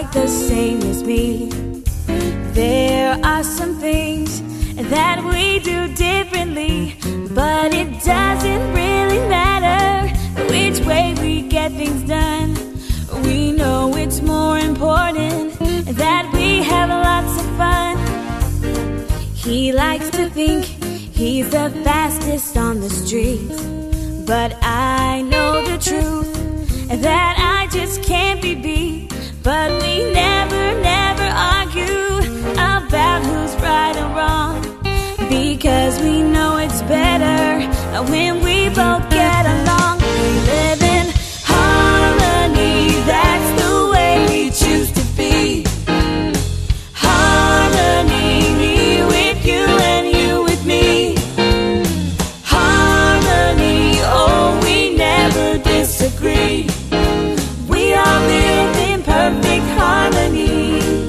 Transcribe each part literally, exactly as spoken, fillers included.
quite the same as me. There are some things that we do differently, but it doesn't really matter which way we get things done. We know it's more important that we have lots of fun. He likes to think he's the fastest on the street, but I know the truth, that I just can't be beat. But we never, never argue about who's right or wrong, because we know it's better when we both get along. We live in harmony, that's the way we choose to be. Harmony, me with you and you with me. Harmony, oh, we never disagree. We all live in perfect harmony.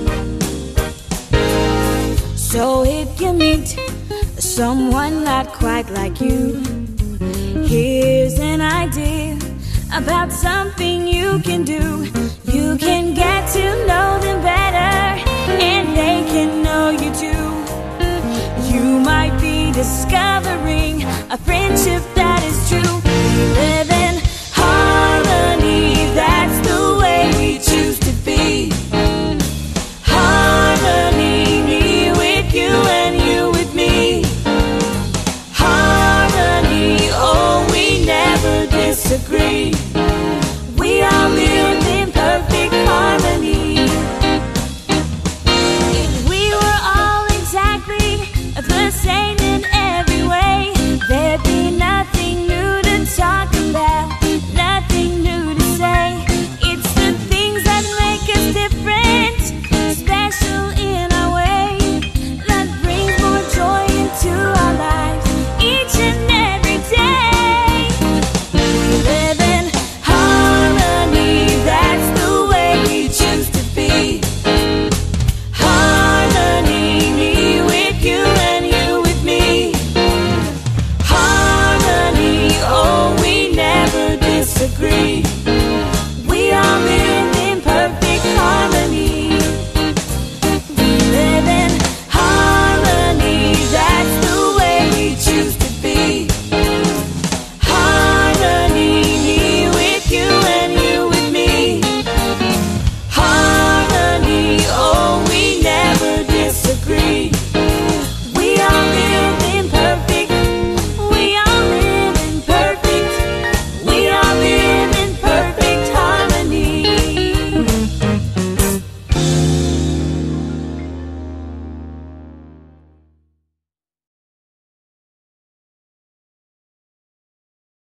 So if you meet someone not quite like you, here's an idea about something you can do. You can get to know them better, and they can know you too. You might be discovering a friendship that is true. We live